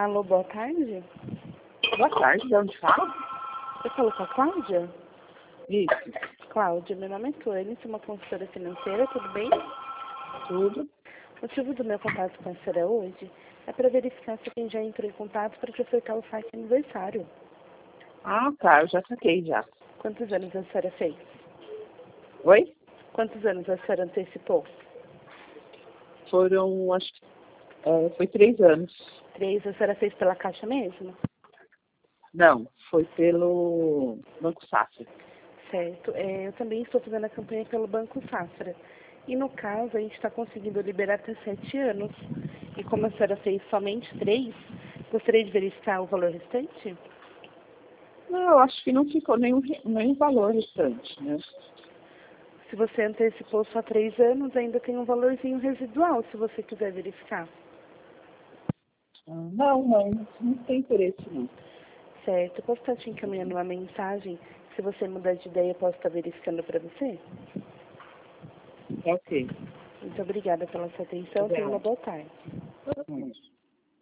Alô, boa tarde. Boa tarde, de onde fala? Eu falo com a Cláudia? Isso, Cláudia, meu nome é Tuane, sou uma consultora financeira, tudo bem? tudo. O motivo do meu contato com a senhora hoje é para verificar se quem já entrou em contato para te ofertar o saque aniversário. Ah, tá, eu já saquei já. Quantos anos a senhora fez? Oi? Quantos anos a senhora antecipou? Foram, acho que, foi 3 anos. 3, a senhora fez pela Caixa mesmo? Não, foi pelo Banco Safra. Certo. Eu também estou fazendo a campanha pelo Banco Safra. E no caso, a gente está conseguindo liberar até 7 anos. E como a senhora fez somente 3, gostaria de verificar o valor restante? Não, eu acho que não ficou nenhum valor restante, né? Se você antecipou só 3 anos, ainda tem um valorzinho residual, se você quiser verificar. Não tem interesse, não. Certo. Eu posso estar te encaminhando uma mensagem. Se você mudar de ideia, eu posso estar verificando para você? Ok. Muito obrigada pela sua atenção. Tenha uma Obrigada. boa tarde. Muito.